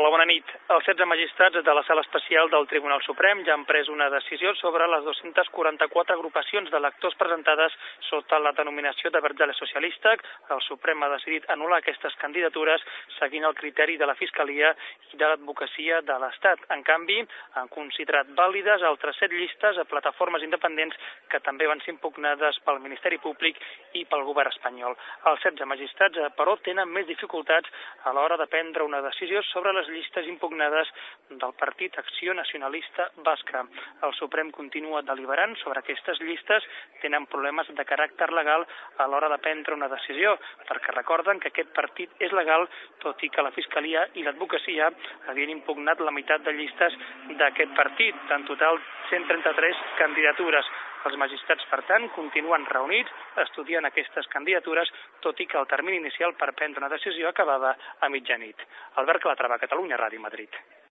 Hola, bona nit. Els 16 magistrats de la Sala Especial del Tribunal Suprem ja han pres una decisió sobre les 244 agrupacions d'electors presentades sota la denominació de Vergele Socialista. El Suprem ha decidit anul·lar aquestes candidatures seguint el criteri de la Fiscalia i de l'Advocacia de l'Estat. En canvi, han considerat vàlides altres 7 llistes a plataformes independents que també van ser impugnades pel Ministeri Públic i pel govern espanyol. Els 16 magistrats, però, tenen més dificultats a l'hora de prendre una decisió sobre les llistes impugnades del Partit Acció Nacionalista Basca. El Suprem continua deliberant sobre aquestes llistes, tenen problemes de caràcter legal a l'hora de prendre una decisió, perquè recorden que aquest partit és legal, tot i que la Fiscalia i l'Advocacia havien impugnat la meitat de llistes d'aquest partit, en total 133 candidatures. Els magistrats, per tant, continuen reunits estudiant aquestes candidatures, tot i que el termini inicial per prendre una decisió acabava a mitjanit. Albert Calatrava, Catalunya Ràdio, Madrid.